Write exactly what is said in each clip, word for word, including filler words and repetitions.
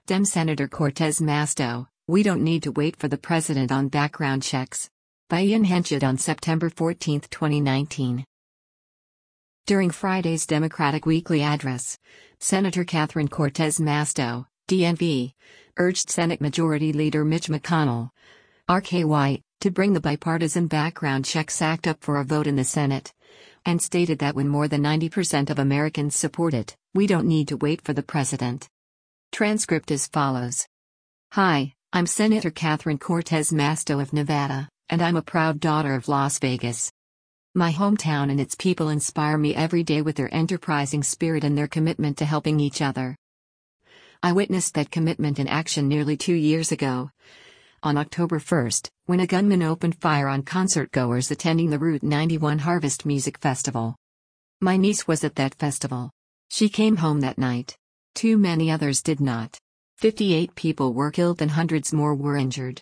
Dem Senator Cortez Masto, "We don't need to wait for the president on background checks." By Ian Henchett on September fourteenth, twenty nineteen. During Friday's Democratic Weekly Address, Senator Catherine Cortez Masto, D N V, urged Senate Majority Leader Mitch McConnell, R K Y, to bring the Bipartisan Background Checks Act up for a vote in the Senate, and stated that when more than ninety percent of Americans support it, we don't need to wait for the president. Transcript as follows. Hi, I'm Senator Catherine Cortez Masto of Nevada, and I'm a proud daughter of Las Vegas. My hometown and its people inspire me every day with their enterprising spirit and their commitment to helping each other. I witnessed that commitment in action nearly two years ago, on October first, when a gunman opened fire on concertgoers attending the Route ninety-one Harvest Music Festival. My niece was at that festival. She came home that night. Too many others did not. fifty-eight people were killed and hundreds more were injured.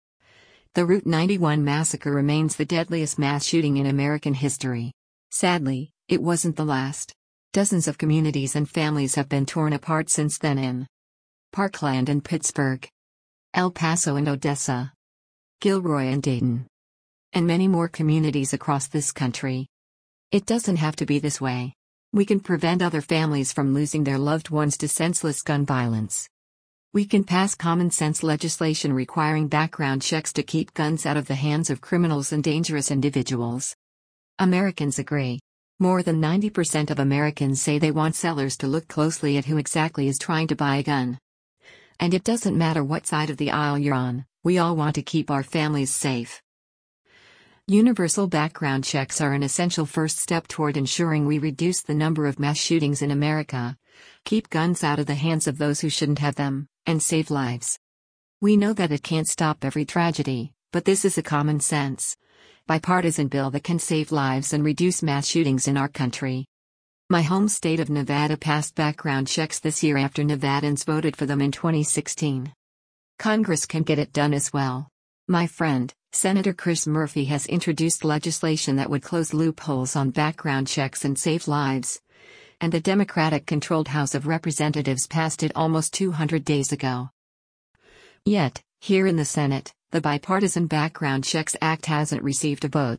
The Route ninety-one massacre remains the deadliest mass shooting in American history. Sadly, it wasn't the last. Dozens of communities and families have been torn apart since then in Parkland and Pittsburgh, El Paso and Odessa, Gilroy and Dayton, and many more communities across this country. It doesn't have to be this way. We can prevent other families from losing their loved ones to senseless gun violence. We can pass common-sense legislation requiring background checks to keep guns out of the hands of criminals and dangerous individuals. Americans agree. More than ninety percent of Americans say they want sellers to look closely at who exactly is trying to buy a gun. And it doesn't matter what side of the aisle you're on, we all want to keep our families safe. Universal background checks are an essential first step toward ensuring we reduce the number of mass shootings in America, keep guns out of the hands of those who shouldn't have them, and save lives. We know that it can't stop every tragedy, but this is a common sense, bipartisan bill that can save lives and reduce mass shootings in our country. My home state of Nevada passed background checks this year after Nevadans voted for them in twenty sixteen. Congress can get it done as well. My friend, Senator Chris Murphy has introduced legislation that would close loopholes on background checks and save lives. And the Democratic-controlled House of Representatives passed it almost two hundred days ago. Yet, here in the Senate, the Bipartisan Background Checks Act hasn't received a vote.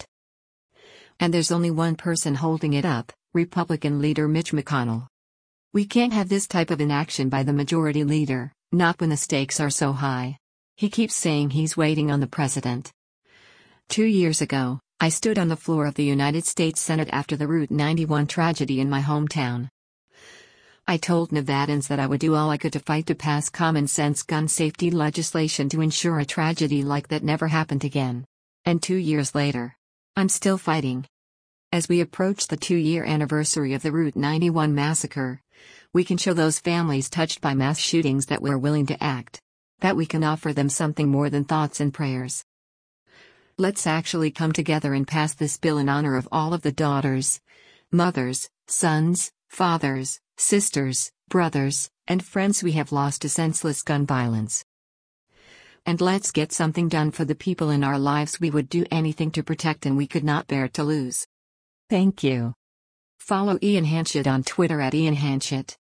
And there's only one person holding it up, Republican leader Mitch McConnell. We can't have this type of inaction by the majority leader, not when the stakes are so high. He keeps saying he's waiting on the president. Two years ago, I stood on the floor of the United States Senate after the Route ninety-one tragedy in my hometown. I told Nevadans that I would do all I could to fight to pass common-sense gun safety legislation to ensure a tragedy like that never happened again. And two years later, I'm still fighting. As we approach the two-year anniversary of the Route ninety-one massacre, we can show those families touched by mass shootings that we're willing to act, that we can offer them something more than thoughts and prayers. Let's actually come together and pass this bill in honor of all of the daughters, mothers, sons, fathers, sisters, brothers, and friends we have lost to senseless gun violence. And let's get something done for the people in our lives we would do anything to protect and we could not bear to lose. Thank you. Follow Ian Henchett on Twitter at Ian Henchett.